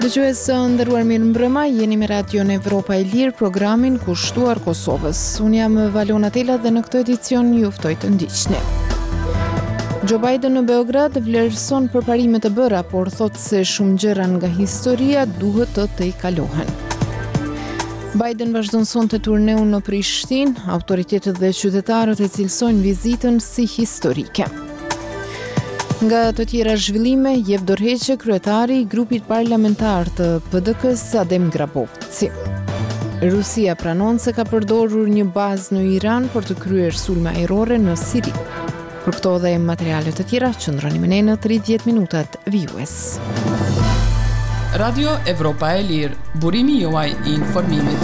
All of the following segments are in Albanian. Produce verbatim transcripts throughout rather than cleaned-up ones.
Dëgjues së nderuar, mirë mbrëma, jeni me Radion Evropa e Lirë, programin kushtuar Kosovës. Unë jam Valona Tela dhe në këtë edicion ju ftoj të ndiqni. Joe Biden në Beograd vlerëson përparimet e bëra, por thot se shumë gjëra nga historia duhet të tejkalohen. Biden vazhdon sonte turneun në Prishtinë, autoritetet dhe qytetarët e cilësojnë vizitën si historike. Nga të tjera zhvillime, jep dorëheqje kryetari i grupit parlamentar të P D K-s Adem Grabovci. Rusia pranon se ka përdorur një bazë në Iran për të kryer sulme ajrore në Siri. Për këto dhe materiale të tjera, qëndroni me ne në tridhjetë minutat vijues. Radio Evropa e Lirë, burimi juaj i informimit.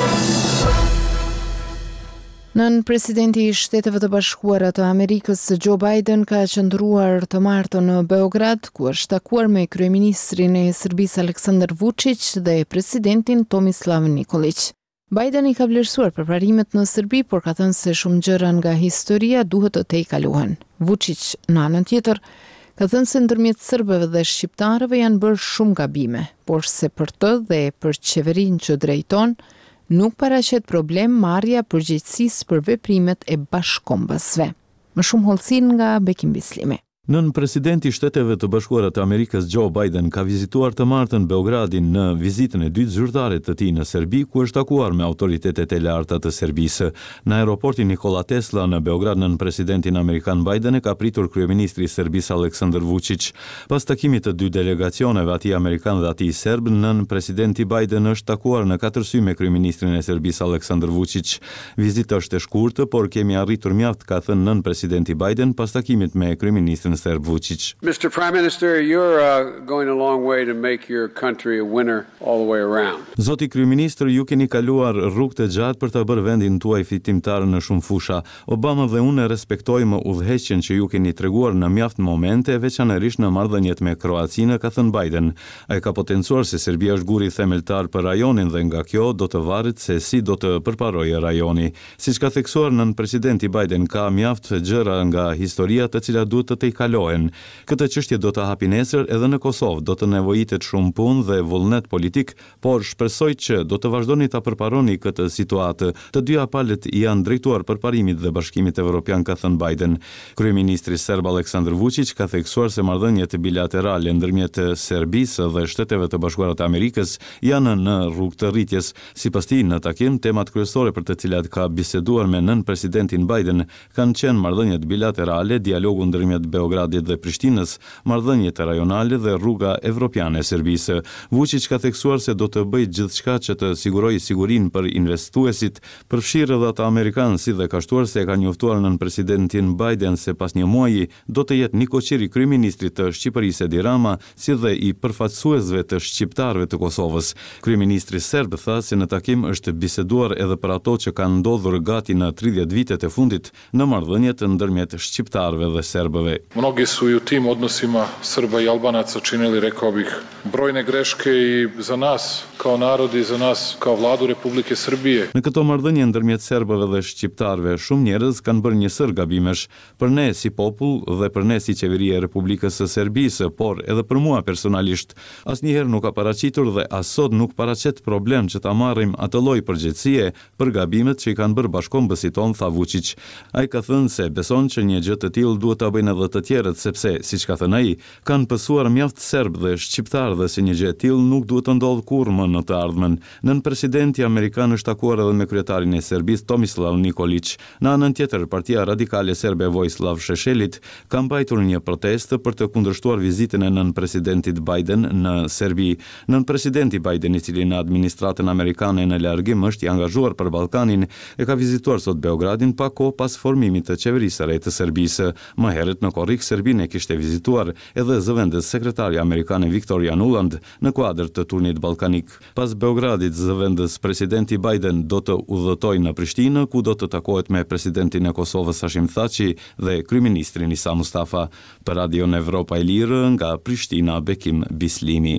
Nën presidenti i Shteteve të Bashkuara të Amerikës Joe Biden ka qëndruar të martën në Beograd, ku është takuar me kryeministrin e Serbisë Aleksandar Vučić dhe presidentin Tomislav Nikolić. Biden i ka vlerësuar përparimet në Serbi, por ka thënë se shumë gjëra nga historia duhet të tejkalohen. Vučić, në anën tjetër, ka thënë se ndërmjet serbëve dhe shqiptarëve janë bërë shumë gabime, por se për të dhe për qeverinë që drejton, nuk paraqet problem marrja përgjegjësisë për veprimet e bashkëkombësve. Më shumë hollësin nga Bekim Bislimi. Nën presidenti i Shteteve të Bashkuara të Amerikës Joe Biden ka vizituar të martën Beogradin në vizitën e dytë zyrtare të tij në Serbi, ku është takuar me autoritetet e larta të Serbisë. Në aeroportin Nikola Tesla në Beograd, nën presidentin amerikan Biden e ka pritur kryeministri i Serbisë Aleksandar Vučić. Pas takimit të dy delegacioneve, atij amerikan dhe atij serb, nën presidenti Biden është takuar në katër sy me kryeministrin e Serbisë Aleksandar Vučić. Vizita është e shkurtë, por kemi arritur mjaft, ka thënë nën presidenti Biden pas takimit me kryeministrin Serb Vučić. Mister Prime Minister, you're uh, going a long way to make your country a winner all the way around. Zoti kryeministër, ju keni kaluar rrugë të gjatë për ta bërë vendin tuaj fitimtar në shumë fusha. Obama dhe unë respektojmë udhëheqjen që ju keni treguar në mjaft momente, veçanërisht në marrëdhëniet me Kroacinë, ka thënë Biden. Ai ka potencuar se Serbia është guri themeltar për rajonin dhe nga kjo do të varet se si do të përparojë rajoni. Siç ka theksuar nën presidenti Biden, ka mjaft gjëra nga historia të cilat duhet të tejkalohen. Këtë çështje do të hapi nesër edhe në Kosovë, do të nevojitet shumë punë dhe vullnet politik, por shpresoj që do të vazhdoni ta përparoni këtë situatë. Të dyja palët janë drejtuar përparimit dhe Bashkimit Evropian, ka thënë Biden. Kryeministri serb Aleksandar Vučić ka theksuar se marrëdhëniet bilaterale ndërmjet Serbisë dhe Shteteve të Bashkuara të Amerikës janë në rrugë të rritjes. Sipas tij, në takim, temat kryesore për të cilat ka biseduar me nën presidentin Biden kanë qenë marrëdhëniet bilaterale, dialogu ndërmjet Beogradit dhe Prishtinës, marrëdhëniet rajonale dhe rruga evropiane e Serbisë. Vučić ka theksuar se do të bëjë gjithçka që të sigurojë sigurinë për investuesit, përfshirë edhe ata amerikanë, si dhe ka shtuar se ka njoftuar nën presidentin Biden se pas një muaji do të jetë Niko Qiri kryeministri të Shqipërisë Edi Rama, si dhe i përfaqësuesve të shqiptarëve të Kosovës. Kryeministri serb tha se në takim është biseduar edhe për ato që kanë ndodhur gati në tridhjetë vitet e fundit në marrëdhëniet ndërmjet shqiptarëve dhe serbëve. Mnogi su i u tim odnosima Srba i Albanaca činili, rekao bih, brojne greške i za nas kao narod i za nas kao vladu Republike Srbije. Në këto marrëdhënie ndërmjet serbëve dhe shqiptarëve, shumë njerëz kanë bërë një sër gabimesh, për ne si popull dhe për ne si qeveria e Republikës së Serbisë, por edhe për mua personalisht. Asnjëherë nuk ka paraqitur dhe as sot nuk paraqet problem që ta marrim atë lloj përgjegjësie për gabimet që i kanë bërë bashkombësit tonë, tha Vučić. Ai ka thënë se beson që një gjë të tillë duhet ta bëjnë edhe të tjerët, sepse, siç ka thënë ai, kanë pësuar mjaft serb dhe shqiptar dhe se një gjë e tillë nuk duhet të ndodhë kurrë më në të ardhmen. Nën presidenti amerikan është takuar edhe me kryetarin e Serbisë Tomislav Nikolić. Në anën tjetër, Partia Radikale Serbe Vojislav Šešelji ka mbajtur një protestë për të kundërshtuar vizitën e nën presidentit Biden në Serbi. Nën presidenti Biden, i cili në administratën amerikane në largim është i angazhuar për Ballkanin, e ka vizituar sot Beogradin pa kohë pas formimit të qeverisë së re të Serbisë. Më herët në korrik Serbinë e kishte vizituar edhe zëvendës sekretarja amerikane Victoria Nuland në kuadër të turnit ballkanik. Pas Beogradit, zëvendës presidenti Biden do të udhëtojë në Prishtinë, ku do të takohet me presidentin e Kosovës Hashim Thaçi dhe kryeministrin Isa Mustafa. Për Radion Evropa e Lirë, nga Prishtina, Bekim Bislimi.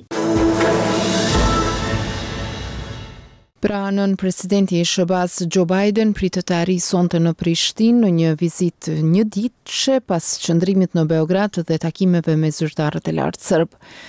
Pra nën presidenti i S B A-s Joe Biden pritet të arrijë sonte në Prishtinë në një vizitë një ditëshe pas qëndrimit në Beograd dhe takimeve me zyrtarët e lartë serb.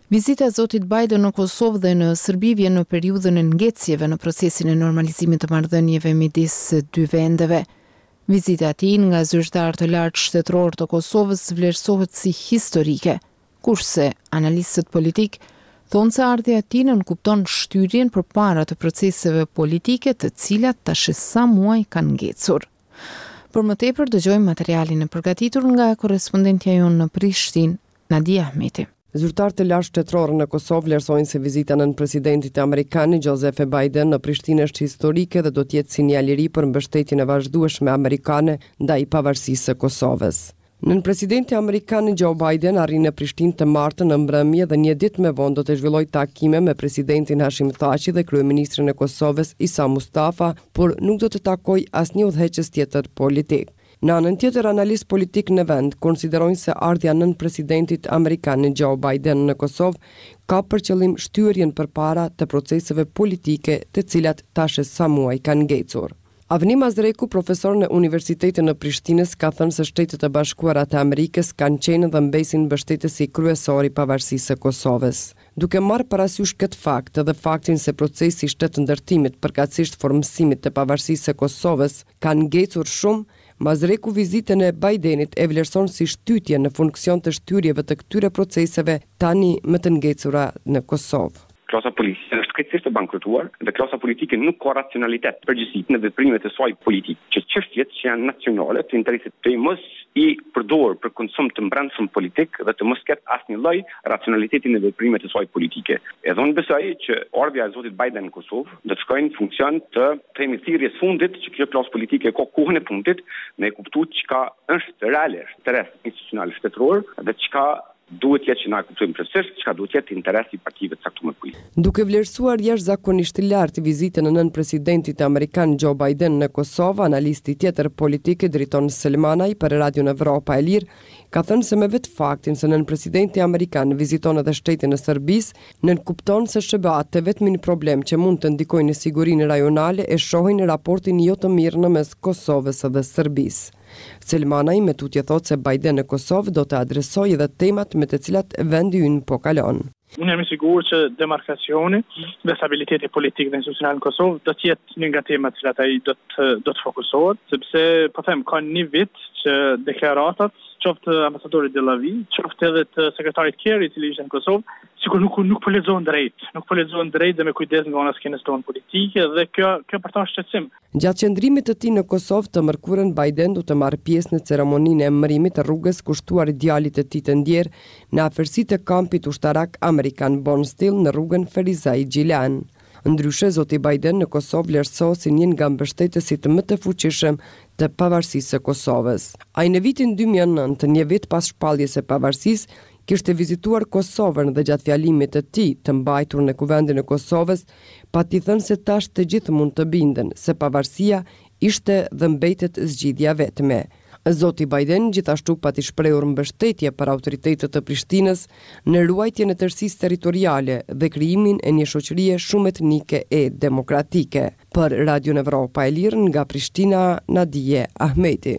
Vizita e zotit Biden në Kosovë dhe në Serbi vjen në periudhën e ngecjeve në procesin e normalizimit të marrëdhënieve midis dy vendeve. Vizita e tij nga zyrtar të lartë shtetëror të Kosovës vlerësohet si historike, kurse analistët politik thonë se ardhja e tij nënkupton shtyrjen përpara të proceseve politike të cilat tash sa muaj kanë ngecur. Për më tepër dëgjojmë materialin e përgatitur nga korrespondentja jonë në Prishtinë, Nadia Ahmeti. Zyrtarët të lartë shtetëror në Kosovë vlerësojnë se vizita nën presidentit amerikan Joseph Biden në Prishtinë është historike dhe do të jetë sinjal i ri për mbështetjen e vazhdueshme amerikane ndaj pavarësisë së Kosovës. Nën presidenti amerikan Joe Biden arrin në Prishtinë të martën në mbrëmje dhe një ditë më vonë do të zhvillojë takime me presidentin Hashim Thaçi dhe kryeministrin e Kosovës Isa Mustafa, por nuk do të takojë asnjë udhëheqës tjetër politik. Në anën tjetër, analist politik në vend konsiderojnë se ardhja nën presidentit amerikan Joe Biden në Kosovë ka për qëllim shtyrjen përpara të proceseve politike të cilat tash sa muaj kanë ngecur. Avni Mazreku, profesor në Universitetin në Prishtinës, ka thënë se Shtetet e Bashkuara të Amerikës kanë qenë dhe mbesin mbështetësi kryesor i pavarësisë së Kosovës. Duke marrë parasysh këtë fakt dhe faktin se procesi i shtetëndërtimit përkatësisht formësimit të pavarësisë së Kosovës kanë ngecur shumë, Mazreku vizitën e Bidenit e vlerëson si shtytje në funksion të shtyrjeve të këtyre proceseve tani më të ngecura në Kosovë. Klasa politike është krejtësisht e bankrutuar dhe klasa politike nuk ka racionalitet përgjithësi në veprimet e saj politike, që çështjet që janë nacionale të interesit të mos i përdor për konsum të brendshëm politik dhe të mos ketë asnjë lloj racionaliteti në veprimet e saj politike. Edhe unë besoj që ardhja e zotit Biden në Kosovë do të shkojë në funksion të themi thirrjes fundit që kjo klasë politike ka kohën e fundit me kuptuar çka është realisht interes institucional shtetëror dhe çka duhet jetë që na kuptojmë precisht çka duhet jetë interesi i partive të caktuara politike. Duke vlerësuar jashtëzakonisht të lartë vizitën e nën presidentit amerikan Joe Biden në Kosovë, analisti tjetër politik Driton Selmanaj për Radion Evropa e Lirë ka thënë se me vetë faktin se nën presidenti amerikan viziton edhe shtetin e Serbisë, nën kupton se S B A-t të vetmin problem që mund të ndikojnë në sigurinë rajonale e shohin raportin jo të mirë në mes Kosovës dhe Serbisë. Selmanaj me tutje thot se Biden në Kosovë do të adresojë edhe temat me të cilat vendi ynë po kalon. Unë jam i sigurt që demarkacioni dhe stabiliteti politik dhe institucional në Kosovë do të jetë një nga temat që ai do të do të fokusohet, sepse po them ka një vit që deklaratat, qoftë ambasadorit Delavi, qoftë edhe të sekretarit Kerry i cili ishte në Kosovë, sikur nuk nuk po lexohen drejt, nuk po lexohen drejt dhe me kujdes nga ana skenës tonë politike dhe kjo kjo për ta shqetësim. Gjatë qëndrimit të tij në Kosovë të mërkurën, Biden do të marrë pjesë në ceremoninë e emërimit të rrugës kushtuar djalit të tij të ndjer në afërsitë të kampit ushtarak amerikan Bonsteel në rrugën Ferizaj Gjilan. Ndryshe, zoti Biden në Kosovë vlerësohet si një nga mbështetësit më të fuqishëm të pavarësisë së Kosovës. Ai në vitin dy mijë e nëntë, një vit pas shpalljes së pavarësisë, kishte vizituar Kosovën dhe gjatë fjalimit të tij të mbajtur në Kuvendin e Kosovës, pati thënë se tash të gjithë mund të binden se pavarësia ishte dhe mbetet zgjidhja vetme. Zoti Biden gjithashtu pati shprehur mbështetje për autoritetet të Prishtinës në ruajtjen e tërësisë territoriale dhe krijimin e një shoqërie shumë etnike e demokratike. Për Radion Evropa e Lirë nga Prishtina, Nadia Ahmeti.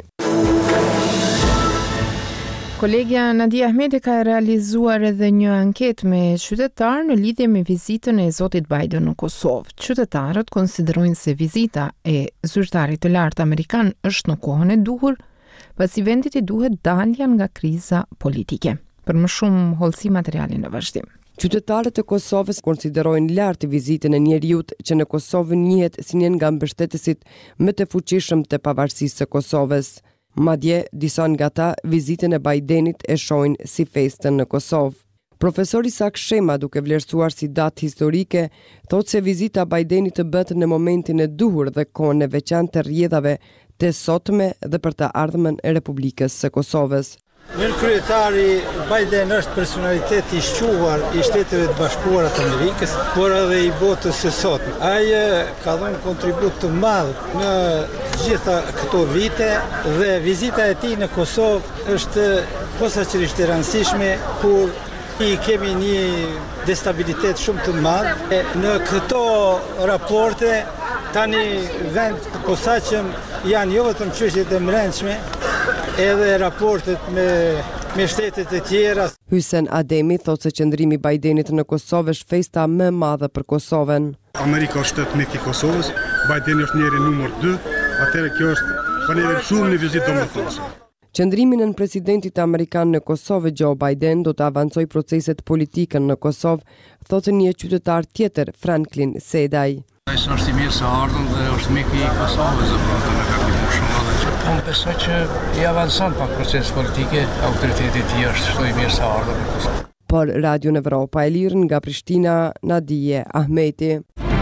Kolegja Nadia Ahmeti ka realizuar edhe një anketë me qytetarë në lidhje me vizitën e zotit Biden në Kosovë. Qytetarët konsiderojnë se vizita e zyrtarit të lartë amerikan është në kohën e duhur, pasi vendit i duhet dalja nga kriza politike. Për më shumë hollësi materialin në vazhdim. Qytetarët e Kosovës konsiderojnë lartë vizitën e njeriut që në Kosovë njihet si një nga mbështetësit më të fuqishëm të pavarësisë së Kosovës. Madje disa nga ta vizitën e Bidenit e shohin si festën në Kosovë. Profesor Isak Shema, duke vlerësuar si datë historike, thotë se vizita Bidenit të bëhet në momentin e duhur dhe kohën e veçantë të rrjedhave të sotme dhe për të ardhmen e Republikës së Kosovës. Mirë kryetari Biden është personalitet i shquar i Shteteve të Bashkuara të Amerikës, por edhe i botës së sotme. Ai ka dhënë kontribut të madh në të gjitha këto vite dhe vizita e tij në Kosovë është posaçërisht e rëndësishme kur i kemi një destabilitet shumë të madh. Në këto raporte tani vend të posaçëm janë jo vetëm çështjet e brendshme, edhe raportet me me shtetet e tjera. Hysén Ademi thotë se qëndrimi i Bidenit në Kosovë është festa më e madhe për Kosovën. Amerika është shtet mik i Kosovës, Bideni është njeri numër dy, atëherë kjo është për ne shumë një vizitë domethënëse. Qëndrimin e presidentit amerikan në Kosovë, Joe Biden, do të avancoj proceset politike në Kosovë, thotë një qytetar tjetër, Franklin Sedaj. Ai është i mirë së ardhëm dhe është mik i Kosovës, apo në kapital shumë edhe. Unë besoj që i avancon pak proces politike, autoriteti i tij është ashtu i mirë së ardhëm në Kosovë. Por Radio Evropa e Lirë nga Prishtina, Nadije Ahmeti.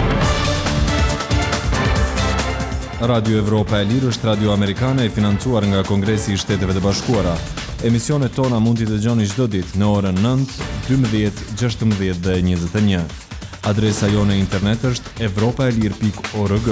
Radio Evropa e Lirë është radio amerikane e financuar nga Kongresi i Shteteve të Bashkuara. Emisionet tona mund t'i dëgjoni çdo ditë në orën nëntë, dymbëdhjetë, gjashtëmbëdhjetë dhe njëzet e një. Adresa jone internet është evropaelir pikë org.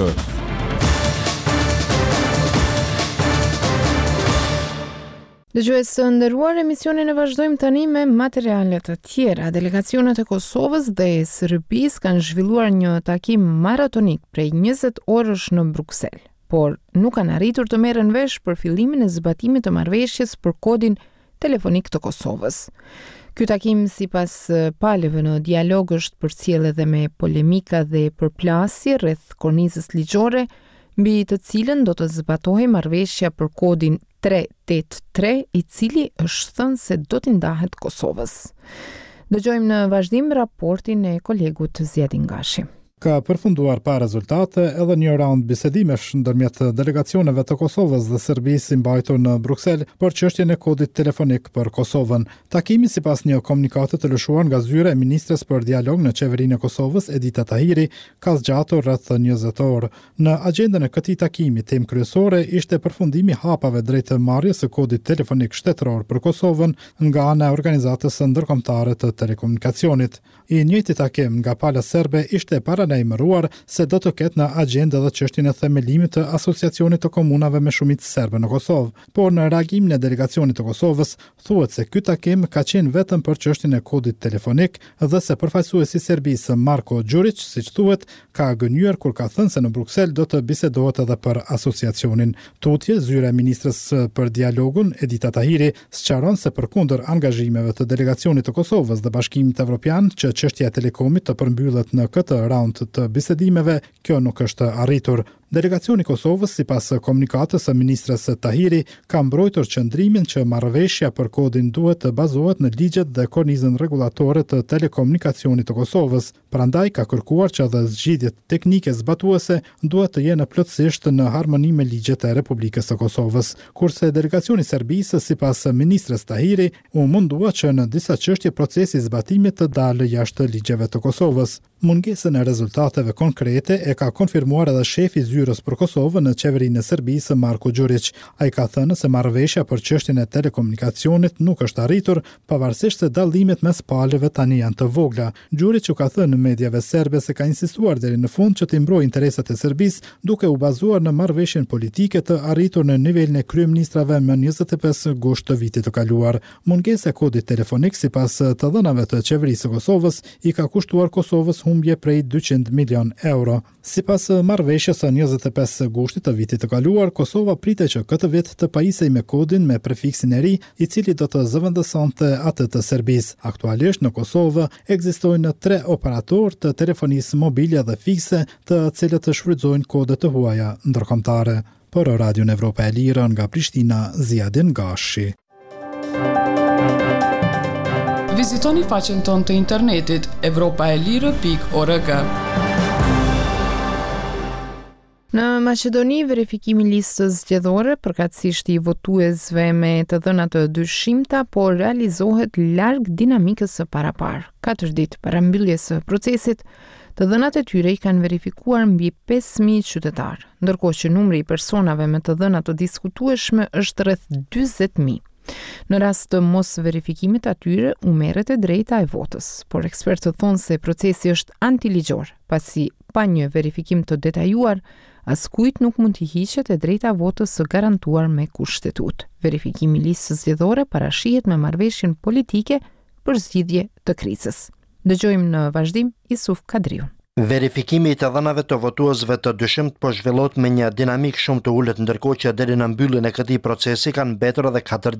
Dëgjues të nderuar, emisionin e vazhdojmë tani me materiale të tjera. Delegacionet e Kosovës dhe Serbisë kanë zhvilluar një takim maratonik prej njëzet orësh në Bruksel, por nuk kanë arritur të merren vesh për fillimin e zbatimit të marrëveshjes për kodin telefonik të Kosovës. Ky takim, sipas palëve në dialog, është përcjell edhe me polemika dhe përplasje rreth kornizës ligjore, mbi të cilën do të zbatohej marrëveshja për kodin tre tetë tre, i cili është thënë se do t'i ndahet Kosovës. Dëgjojmë në vazhdim raportin e kolegut Zjedin Gashi. Ka përfunduar pa rezultate edhe një raund bisedimesh ndërmjet delegacioneve të Kosovës dhe Serbisë i mbajtur në Bruksel për çështjen e kodit telefonik për Kosovën. Takimi, sipas një komunikati të lëshuar nga zyra e ministres për dialog në qeverinë e Kosovës, Edita Tahiri, ka zgjatur rreth njëzet orë. Në agjendën e këtij takimi, temë kryesore ishte përfundimi i hapave drejt marrjes së kodit telefonik shtetëror për Kosovën nga ana e organizatës ndërkombëtare të telekomunikacionit. I njëjti takim nga pala serbe ishte para në imëruar se do të ketë në agjendë edhe çështjen e themelimit të asociacionit të komunave me shumicë serbe në Kosovë, por në reagimin e delegacionit të Kosovës thuhet se ky takim ka qenë vetëm për çështjen e kodit telefonik dhe se përfaqësuesi i Serbisë Marko Đurić, siç thuhet, ka gënyer kur ka thënë se në Bruksel do të bisedohet edhe për asociacionin. Tutje, zyra e ministres për dialogun Edita Tahiri sqaron se përkundër angazhimeve të delegacionit të Kosovës dhe Bashkimit Evropian që çështja e telekomit të përmbyllet në këtë raund të bisedimeve, kjo nuk është arritur. Delegacioni i Kosovës, sipas komunikatës së ministres Tahiri, ka mbrojtur qëndrimin që marrëveshja për kodin duhet të bazohet në ligjet dhe kornizën rregullatore të telekomunikacionit të Kosovës. Prandaj ka kërkuar që edhe zgjidhjet teknike zbatuese duhet të jenë plotësisht në harmoni me ligjet e Republikës së Kosovës. Kurse delegacioni i Serbisë, sipas ministres Tahiri, u mundua që në disa çështje procesi i zbatimit të dalë jashtë ligjeve të Kosovës. Mungesën e rezultateve konkrete e ka konfirmuar edhe shefi i zyrës për Kosovën në qeverinë e Serbisë, Marko Đurić. Ai ka thënë se marrëveshja për çështjen e telekomunikacionit nuk është arritur, pavarësisht se dallimet mes palëve tani janë të vogla. Đurić u ka thënë në mediave serbe se ka insistuar deri në fund që të mbrojë interesat e Serbisë, duke u bazuar në marrëveshjen politike të arritur në nivelin e kryeministrave më njëzet e pesë gusht të vitit të kaluar. Mungesa e kodit telefonik, sipas të dhënave të qeverisë së Kosovës, i ka kushtuar Kosovës humbje prej dyqind milion euro. Sipas marrëveshjes së njëzet e pesë gushtit të vitit të kaluar, Kosova pritet që këtë vit të pajisej me kodin me prefiksin e ri, i cili do të zëvendësonte atë të Serbisë. Aktualisht në Kosovë ekzistojnë tre operatorë të telefonisë mobile dhe fikse, të cilët shfrytëzojnë kode të huaja ndërkombëtare. Për Radio Evropa e Lirë nga Prishtina, Zjedin Gashi. Vizitoni faqen tonë të internetit evropaelirë pikë org. Në Maqedoni, verifikimi i listës zgjedhore përkatësisht i votuesve me të dhëna të dyshimta, por realizohet larg dinamikës së parapar. Katër ditë para mbylljes së procesit, të dhënat e tyre i kanë verifikuar mbi pesë mijë qytetar, ndërkohë që numri i personave me të dhëna të diskutueshme është rreth dyzet mijë. Në rast të mos verifikimit atyre, u merret e drejta e votës, por ekspertët thonë se procesi është antiligjor, pasi pa një verifikim të detajuar, askujt nuk mund t'i hiqet e drejta votës së garantuar me kushtetut. Verifikimi i listës zgjedhore parashihet me marrëveshjen politike për zgjidhje të krizës. Dëgjojmë në vazhdim Isuf Kadriun. Verifikimi i të dhënave të votuesve të dyshimt po zhvillohet me një dinamik shumë të ulët, ndërkohë që deri në mbylljen e këtij procesi kanë mbetur edhe katër ditë.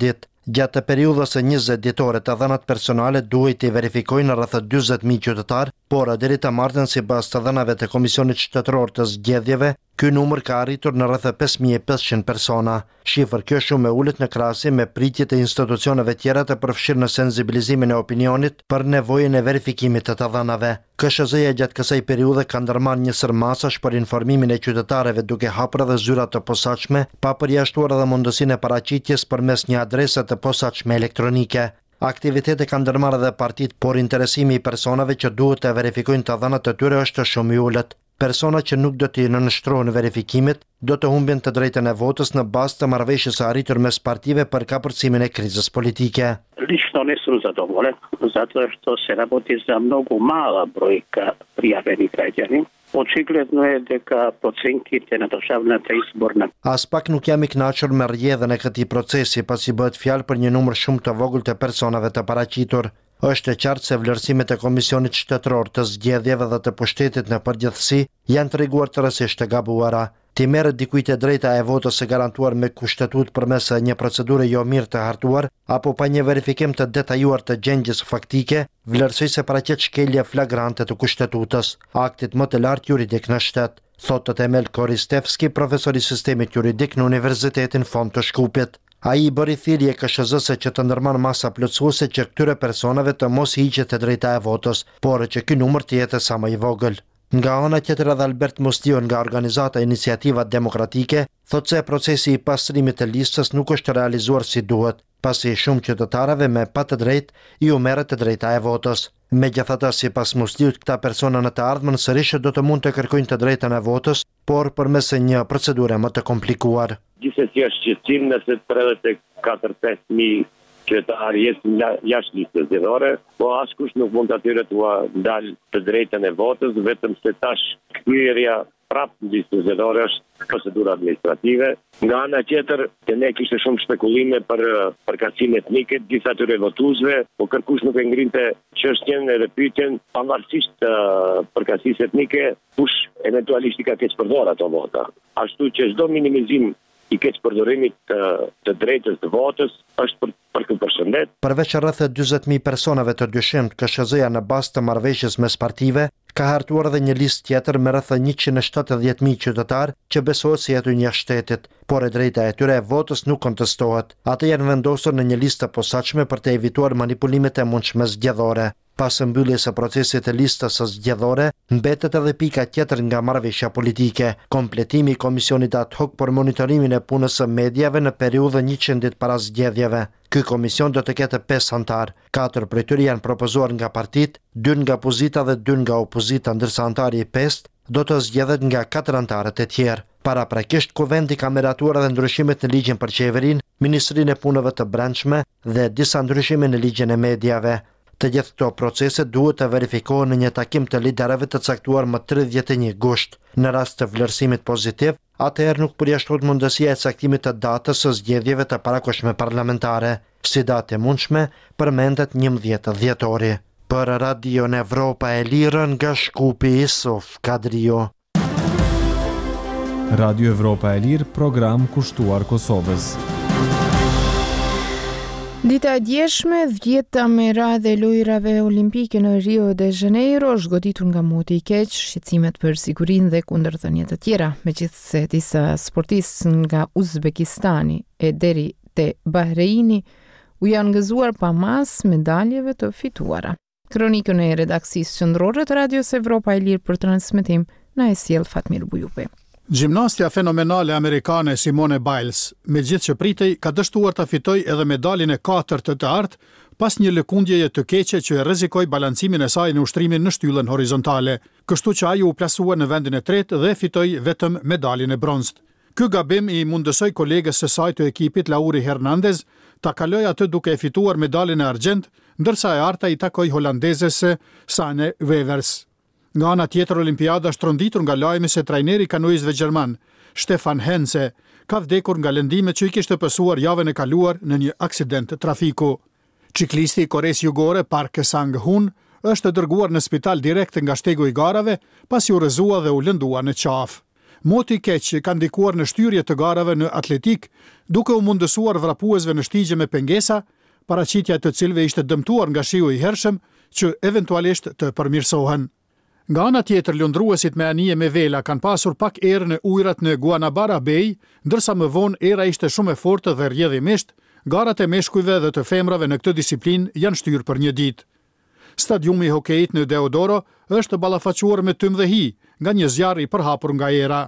Gjatë periudhës së njëzet ditore të dhënat personale duhet të verifikojnë rreth dyzet mijë qytetar, por deri të martën sipas të dhënave të Komisionit Shtetëror të Zgjedhjeve, ky numër ka arritur në rreth pesë mijë e pesëqind persona. Shifër kjo shumë e ulët në krahasim me pritjet e institucioneve tjera të përfshirë në sensibilizimin e opinionit për nevojën e verifikimit të të dhënave. K S Z-ja gjatë kësaj periudhe ka ndërmarrë një sër masash për informimin e qytetarëve duke hapur edhe zyra të posaçme, pa përjashtuar edhe mundësinë e paraqitjes përmes një adrese të posaçme elektronike. Aktivitete kanë ndërmarrë edhe partitë, por interesimi i personave që duhet të verifikojnë të dhënat e tyre është shumë i ulët. Persona që nuk do të nënshtrohen verifikimit do të humbin të drejtën e votës në bazë të marrëveshjes së arritur mes partive për kapërcimin e krizës politike. Lično ne sam zadovoljan, zato što se работи za mnogo mala brojka prijavljenih građana. Očigledno je дека процентите на държавната изборна. As pak nuk jam i kënaqur me rrjedhën e këtij procesi, pasi bëhet fjalë për një numër shumë të vogël të personave të paraqitur. Është e qartë se vlerësimet e Komisionit Shtetëror të Zgjedhjeve dhe të pushtetit në përgjithësi janë treguar të rësisht të gabuara. Ti merret dikujt e drejta e votës së garantuar me kushtetut përmes një procedure jo mirë të hartuar apo pa një verifikim të detajuar të gjendjes faktike, vlerësoj se paraqet shkelje flagrante të kushtetutës, aktit më të lartë juridik në shtet, thotë Temel Koristevski, profesor i sistemit juridik në Universitetin Fond të Shkupit. Ai i bëri thirrje K S Z-së që të ndërmarrë masa plotësuese që këtyre personave të mos hiqet e drejta e votës, por që ky numër të jetë sa më i vogël. Nga ana tjetër edhe Albert Mustion nga organizata Iniciativa Demokratike thotë se procesi i pastrimit të listës nuk është realizuar si duhet, pasi shumë qytetarëve me pa të drejtë i merret të drejta e votës. Megjithatë, sipas Musliut, këta persona në të ardhmen sërish do të mund të kërkojnë të drejtën e votës, por përmes një procedure më të komplikuar. Gjithsesi është shqetësim nëse tridhjetë e katër pesë mijë qytetarë jetë jashtë listës zgjedhore, po askush nuk mund atyre t'ua ndalë të drejtën e votës, vetëm se tash kthyrja prapë në listën zgjedhore është procedura administrative. Nga ana tjetër, te ne kishte shumë spekulime për përkatësinë etnike të gjithë atyre votuesve, po kërkush nuk e ngrinte çështjen edhe pyetjen pavarësisht të përkatësisë etnike, kush eventualisht i ka keq përdorur ato vota. Ashtu që çdo minimizim i keq përdorimit të, të drejtës të votës është për, për këtë përshëndet. Përveç rreth dyzet mijë personave të dyshimt, K S Z-ja në bazë të marrëveshjes mes partive ka hartuar edhe një listë tjetër me rreth njëqind e shtatëdhjetë mijë qytetar që besohet se jetojnë jashtë shtetit, por e drejta e tyre e votës nuk kontestohet. Ata janë vendosur në një listë të posaçme për të evituar manipulimet e mundshme zgjedhore. Pas mbylljes së procesit të listës së zgjedhore, mbetet edhe pika tjetër nga marrëveshja politike, kompletimi i komisionit ad hoc për monitorimin e punës së mediave në periudhën njëqind ditë para zgjedhjeve. Ky komision do të ketë pesë antar, katër prej tyre janë propozuar nga partitë, dy nga pozita dhe dy nga opozita, ndërsa antari i pestë do të zgjedhet nga katër antarët e tjerë. Paraprakisht, kuvendi ka miratuar edhe ndryshimet në ligjin për qeverinë, Ministrinë e Punëve të Brendshme dhe disa ndryshime në ligjin e mediave. Të gjithë këto procese duhet të verifikohen në një takim të liderëve të caktuar më tridhjetë e një gusht. Në rast të vlerësimit pozitiv, atëherë nuk përjashtohet mundësia e caktimit të datës së zgjedhjeve të parakoshme parlamentare. Si datë e mundshme, përmendet njëmbëdhjetë dhjetori. Për Radio Evropa e Lirë nga Shkupi, Isuf Kadrio. Radio Evropa e Lirë, program kushtuar Kosovës. Dita e djeshme, dhjetë amera dhe lojrave olimpike në Rio de Janeiro është goditur nga moti i keq, shqetësimet për sigurinë dhe kundërthëniet të tjera, megjithëse disa sportistë nga Uzbekistani e deri te Bahreini u janë gëzuar pa mas medaljeve të fituara. Kronikën e redaksisë qendrore të Radios Evropa e Lirë për transmetim na e sjell Fatmir Bujupi. Gjimnastja fenomenale amerikane Simone Biles, me gjithë që pritej, ka dështuar të fitoj edhe medalin e katërt të të artë, pas një lëkundjeje të keqe që e rrezikoi balancimin e saj në ushtrimin në shtyllën horizontale, kështu që ajo u plasua në vendin e tretë dhe fitoi vetëm medalin e bronzët. Ky gabim i mundësoi kolegës së saj të ekipit Lauri Hernandez ta kaloj atë duke e fituar medalin e argjend, ndërsa e arta i takoi holandezes Sanne Wevers. Nga ana tjetër, olimpiada është tronditur nga lajmi se trajneri i kanuistëve gjerman, Stefan Hense, ka vdekur nga lëndimet që i kishte pësuar javën e kaluar në një aksident trafiku. Ciklisti i Koreas Jugore Park Sang-hun është dërguar në spital direkt nga shtegu i garave, pasi u rrëzua dhe u lëndua në qafë. Moti i keq ka ndikuar në shtyrje të garave në atletik, duke u mundësuar vrapuesve në shtigje me pengesa, paraqitja të cilëve ishte dëmtuar nga shiu i hershëm që eventualisht të përmirësohen. Nga ana tjetër, lundruesit me anije me vela kanë pasur pak erë në ujrat në Guanabara Bay, ndërsa më vonë era ishte shumë e fortë dhe rrjedhimisht, garat e meshkujve dhe të femrave në këtë disiplinë janë shtyrë për një ditë. Stadiumi i hokejit në Deodoro është ballafaquar me tym dhe hi nga një zjarr i përhapur nga era.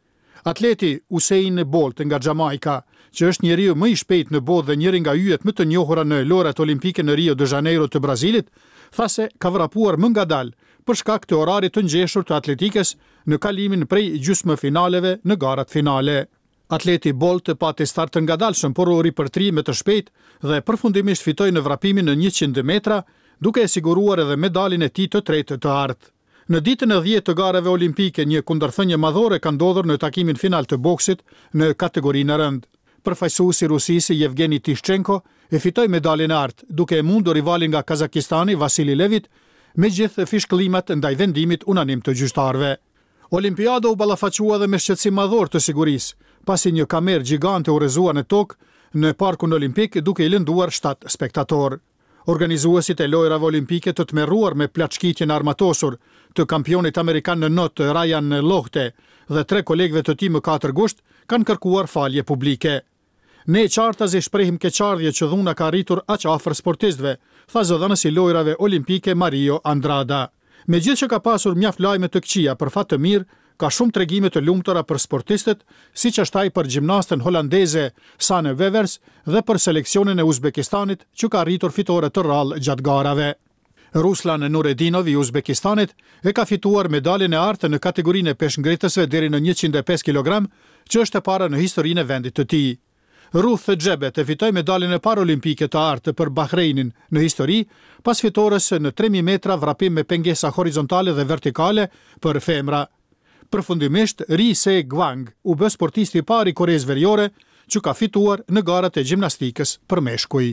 Atleti Usain Bolt nga Jamaika, që është njeriu më i shpejt në botë dhe njëri nga yjet më të njohura në lojrat olimpike në Rio de Janeiro të Brazilit, tha se ka vrapuar më ngadalë për shkak të orarit të ngjeshur të atletikës në kalimin prej gjysmëfinaleve në garat finale. Atleti Bolt pati start të ngadalshëm, por u ripërtri me të shpejt dhe përfundimisht fitoi në vrapimin në njëqind metra, duke e siguruar edhe medalin e tij të tretë të ardhmë. Në ditën e dhjetë të gareve olimpike, një kundërthënie madhore ka ndodhur në takimin final të boksit në kategorinë rënd. Përfaqësuesi i Rusisë Yevgeni Tishchenko e fitoi medalin e ardhmë, duke e mundur rivalin nga Kazakistani Vasili Levit, me gjithë fishkëllimat ndaj vendimit unanim të gjyqtarëve. Olimpiada u ballafaqua edhe me shqetësim madhor të sigurisë, pasi një kamerë gjigante u rrezua në tokë në parkun olimpik duke i lënduar shtat spektatorë. Organizuesit e lojrave olimpike të tmerruar me plaçkitjen armatosur të kampionit amerikan në not Ryan Lochte dhe tre kolegëve të tij më katër gusht kanë kërkuar falje publike. Ne qartazi shprehim keqardhje që dhuna ka arritur aq afër sportistëve, tha zëdhënësi i lojrave olimpike Mario Andrada. Megjithëse që ka pasur mjaft lajme të këqija, për fat të mirë, ka shumë tregime të lumtura për sportistët, siç është ai për gjimnastën holandeze Sanne Wevers dhe për seleksionin e Uzbekistanit që ka arritur fitore të rrallë gjatë garave. Ruslan Nuredinov i Uzbekistanit e ka fituar medaljen e artë në kategorinë e peshngritësve deri në njëqind e pesë kilogram, që është e para në historinë e vendit të tij. Ruth Xhebet e fitoi medaljen e parë olimpike të artë për Bahreinin në histori, pas fitores në tre mijë metra vrapim me pengesa horizontale dhe vertikale për femra. Përfundimisht, Ri Se Gwang u bë sportisti i parë i Koreas Veriore që ka fituar në garat e gjimnastikës për meshkuj.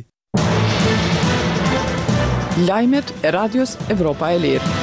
Lajmet e Radios Evropa e Lirë.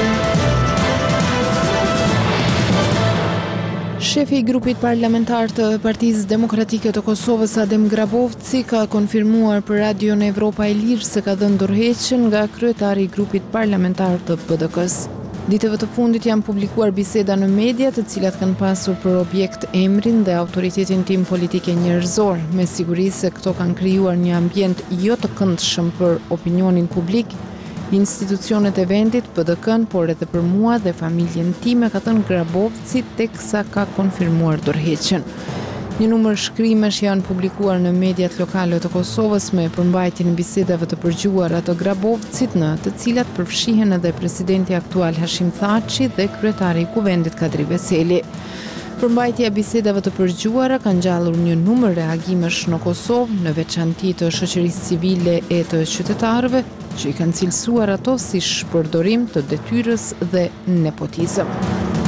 Shefi i grupit parlamentar të Partisë Demokratike të Kosovës Adem Grabovci ka konfirmuar për Radion Evropa e Lirë se ka dhënë dorëheqjen nga kryetari i grupit parlamentar të P D K-s. Ditëve të fundit janë publikuar biseda në media të cilat kanë pasur për objekt emrin dhe autoritetin tim politike njerëzor, me siguri se këto kanë krijuar një ambient jo të këndshëm për opinionin publik, institucionet e vendit, P D K-n, por edhe për mua dhe familjen time, ka thënë Grabovci teksa ka konfirmuar dorëheqjen. Një numër shkrimesh janë publikuar në mediat lokale të Kosovës me përmbajtjen e bisedave të përgjuara të Grabovcit, në të cilat përfshihen edhe presidenti aktual Hashim Thaçi dhe kryetari i Kuvendit Kadri Veseli. Përmbajtja e bisedave të përgjuara ka ngjallur një numër reagimesh në Kosovë, në veçanti të shoqërisë civile e të qytetarëve, që i kanë cilësuar ato si shpërdorim të detyrës dhe nepotizëm.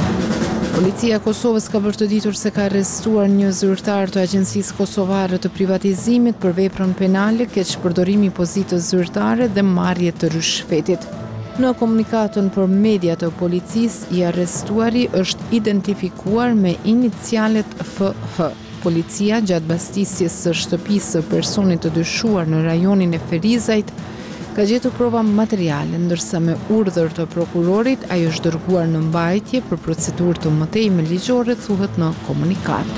Policia e Kosovës ka bërë të ditur se ka arrestuar një zyrtar të Agjencisë Kosovare të Privatizimit për veprën penale, keqpërdorimi i pozitës zyrtare dhe marrje të rishfetit. Në komunikatën për media të policisë, i arrestuari është identifikuar me inicialet F H. Policia, gjatë bastisjes së shtëpisë së personit të dyshuar në rajonin e Ferizajt, ka gjetur prova materiale, ndërsa me urdhër të prokurorit ai është dërguar në mbajtje për procedurë të mëtejme ligjore, thuhet në komunikat.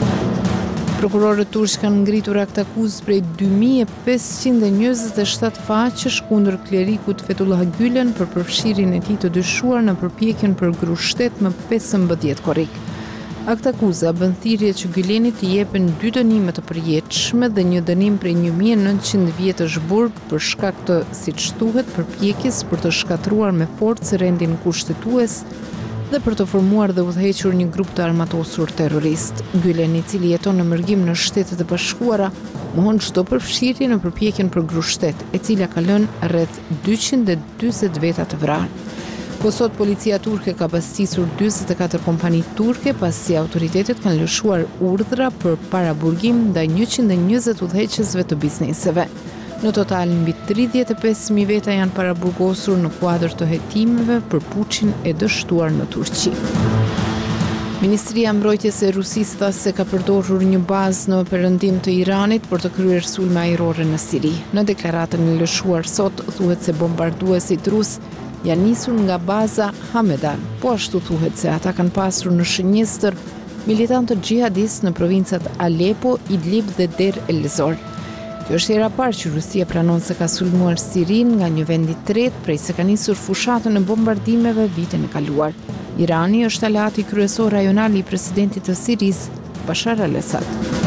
Prokurorët turq kanë ngritur akt akuzë prej dy mijë e pesëqind e njëzet e shtatë faqesh kundër klerikut Fethullah Gülen për përfshirjen e tij të dyshuar në përpjekjen për grushtet më pesëmbëdhjetë korrik. Akt akuza bën thirrje që Gylenit t'i jepen dy dënime të përjetshme dhe një dënim prej një mijë e nëntëqind vjetësh burg për shkak të, siç thuhet, përpjekjes për të shkatruar me forcë rendin kushtetues dhe për të formuar dhe udhëhequr një grup të armatosur terrorist. Gülen, i cili jeton në mërgim në Shtetet e Bashkuara, mohon çdo përfshirje në përpjekjen për grushtet, e cila ka lënë rreth dyqind e dyzet veta të vrarë. Po sot policia turke ka pastisur dyzet e katër kompani turke pasi autoritetet kanë lëshuar urdhra për paraburgim ndaj njëqind e njëzet udhëheqësve të bizneseve. Në total mbi tridhjetë e pesë mijë veta janë paraburgosur në kuadër të hetimeve për puçin e dështuar në Turqi. Ministria e Mbrojtjes e Rusisë tha se ka përdorur një bazë në perëndim të Iranit për të kryer sulme ajrore në Siri. Në deklaratën e lëshuar sot thuhet se bombarduesit rus janë nisur nga baza Hamedan, po ashtu thuhet se ata kanë pasur në shënjestër militantë xhihadistë në provincat Aleppo, Idlib dhe Der el-Zor. Kjo është hera parë që Rusia pranon se ka sulmuar Sirin nga një vend i tretë prej se ka nisur fushatën e bombardimeve vitin e kaluar. Irani është aleati kryesor rajonal i presidentit të Sirisë, Bashar al-Assad.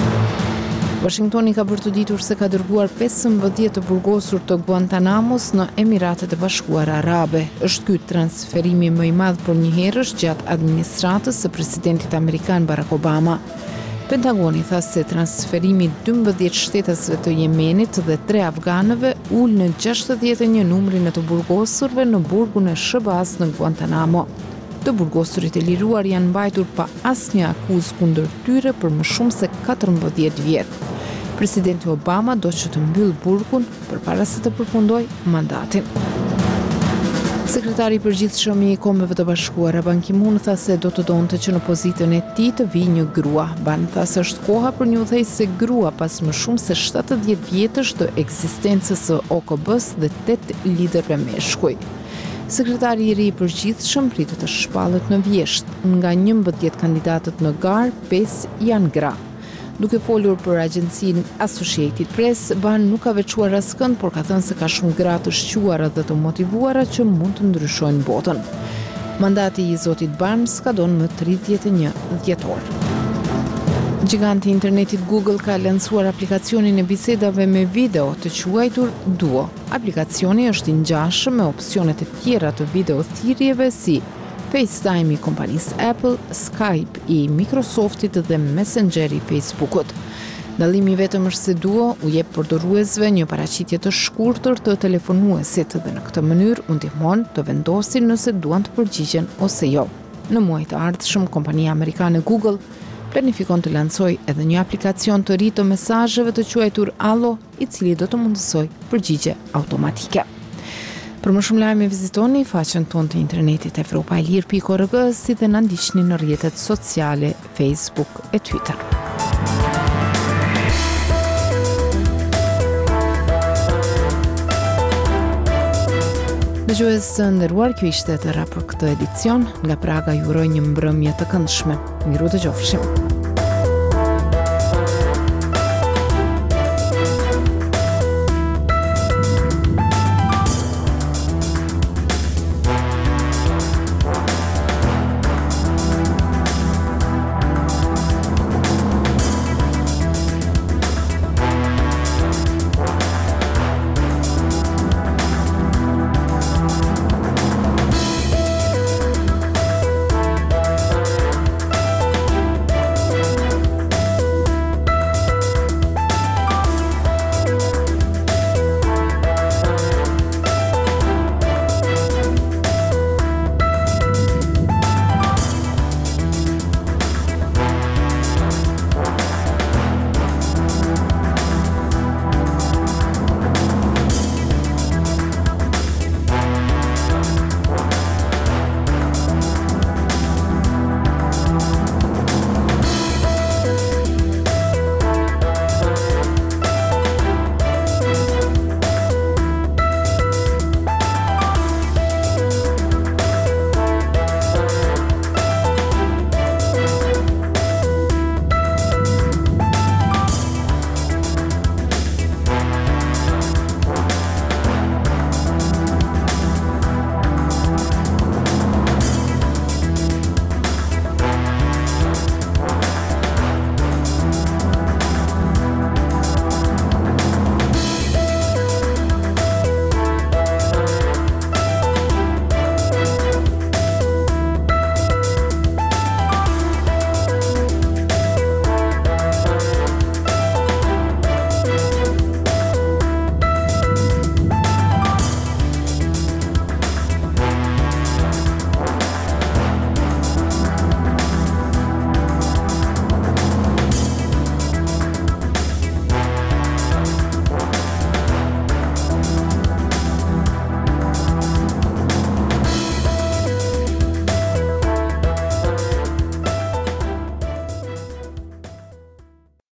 Washingtoni ka bërë të ditur se ka dërguar pesëmbëdhjetë të burgosur të Guantanamos në Emiratet e Bashkuara Arabe. Është ky transferimi më i madh për një herësh gjatë administratës së presidentit amerikan Barack Obama. Pentagoni tha se transferimi dymbëdhjetë shtetasve të Jemenit dhe tre afganëve ul në gjashtëdhjetë e një numrin e të burgosurve në burgun e Sh B A-s në Guantanamo. Të burgosurit e liruar janë mbajtur pa asnjë akuzë kundër tyre për më shumë se katërmbëdhjetë vjet. Presidenti Obama do që të mbyll burgun përpara se të përfundojë mandatin. Sekretari i përgjithshëm i Kombeve të Bashkuara Ban Ki-moon tha se do të donte që në pozitën e tij të vijë një grua. Ban tha se është koha për një udhëheqëse grua pas më shumë se shtatëdhjetë vjetësh të ekzistencës së O K B-s dhe tetë liderëve meshkuj. Sekretari i ri i përgjithshëm pritet të shpallet në vjesht. Nga njëmbëdhjetë kandidatët në garë, pesë janë gra. Duke folur për agjencinë Associated Press, Ban nuk ka veçuar askënd, por ka thënë se ka shumë gra të shquara dhe të motivuara që mund të ndryshojnë botën. Mandati i zotit Ban skadon më tridhjetë e një dhjetor. Giganti i internetit Google ka lancuar aplikacionin e bisedave me video të quajtur Duo. Aplikacioni është i ngjashëm me opsionet e tjera të video thirrjeve si FaceTime i kompanisë Apple, Skype i Microsoftit dhe Messenger i Facebookut. Dallimi vetëm është se Duo u jep përdoruesve një paraqitje të shkurtër të telefonuesit dhe në këtë mënyrë u ndihmon të vendosin nëse duan të përgjigjen ose jo. Në muajt e ardhshëm, kompania amerikane Google planifikon të lancoj edhe një aplikacion të ri të mesazheve të quajtur Allo, i cili do të mundësoj përgjigje automatike. Për më shumë lajme vizitoni faqen tonë të internetit evropaelir pikë org, si dhe na ndiqni në rrjetet sociale Facebook e Twitter. Dëgjues të nderuar, kjo ishte tëra për këtë edicion. Nga Praga ju uroj një mbrëmje të këndshme. Miru dëgjofshim.